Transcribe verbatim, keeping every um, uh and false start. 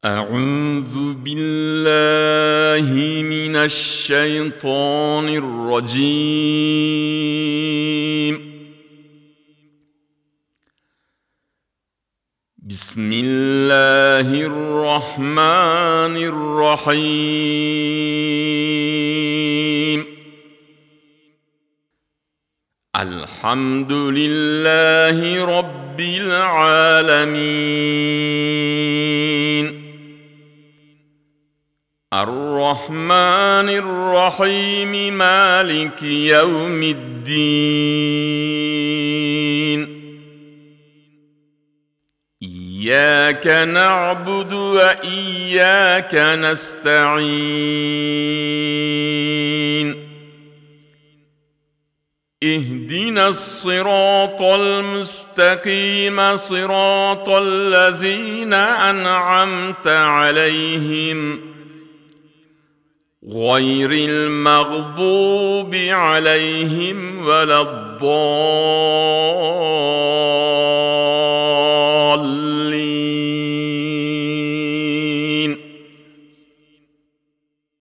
أعوذ بالله من الشيطان الرجيم. بسم الله الرحمن الرحيم. الحمد لله رب العالمين، الرحمن الرحيم، مالك يوم الدين. إياك نعبد وإياك نستعين. اهدنا الصراط المستقيم، صراط الذين أنعمت عليهم غير المغضوب عليهم ولا الضالين.